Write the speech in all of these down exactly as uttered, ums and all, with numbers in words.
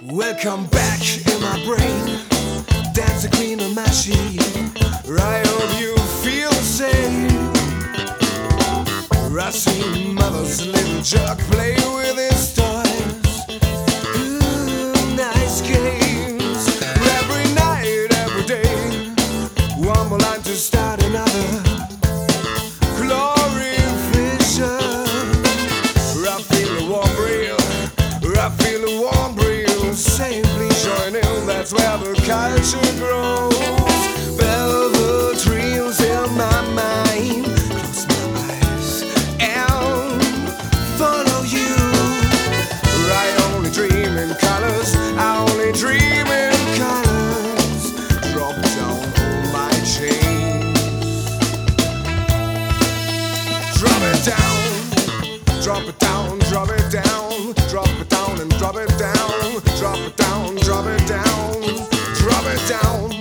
Welcome back in my brain. Dance the queen of my sheet. I hope you feel the same. I see mother's little jug play with his toys. Ooh, nice games. Every night, every day. One more line to start another. Glory vision. I feel a warm breeze. I feel a warm breeze. Say please join in. That's where the culture grows. Velvet dreams in my mind. Close my eyes and follow you. I only dream in colors. I only dream in colors. Drop down all my chains. Drop it down. Drop it down. Drop it down. Drop it down and drop it down. Drop it down. Drop it down. Drop it down.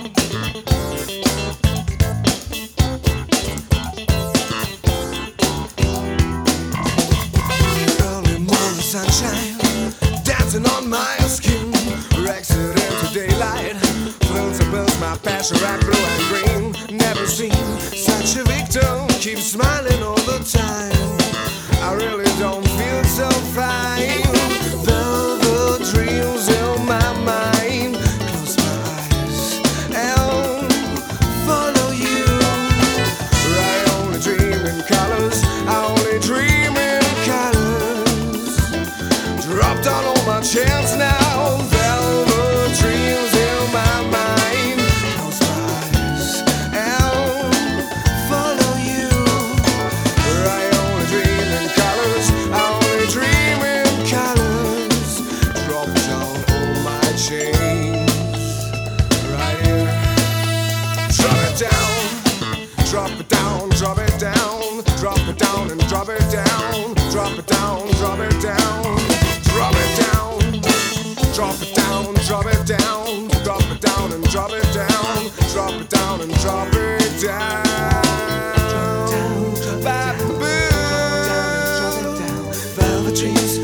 Early morning sunshine dancing on my skin. Exit into daylight. Thrills and bills, my passion right blue and green. Never seen such a victim. Keep smiling all the time. I really don't feel so fine. Velvet dreams in my mind. Close my eyes and follow you. I only dream in colors. I only dream in colors. Drop down all my chairs now. Velvet dreams in my mind. Close my eyes and follow you. I only dream in colors. I only dream in colors. Drop down all my chains. Right here. Drop it down. Drop it down. Drop it down. Drop it down and drop it down. Drop it down. Drop it down. Drop it down. Drop it down. Drop it down. Drop it down and drop it down. Drop it down and drop it down. Velvet dreams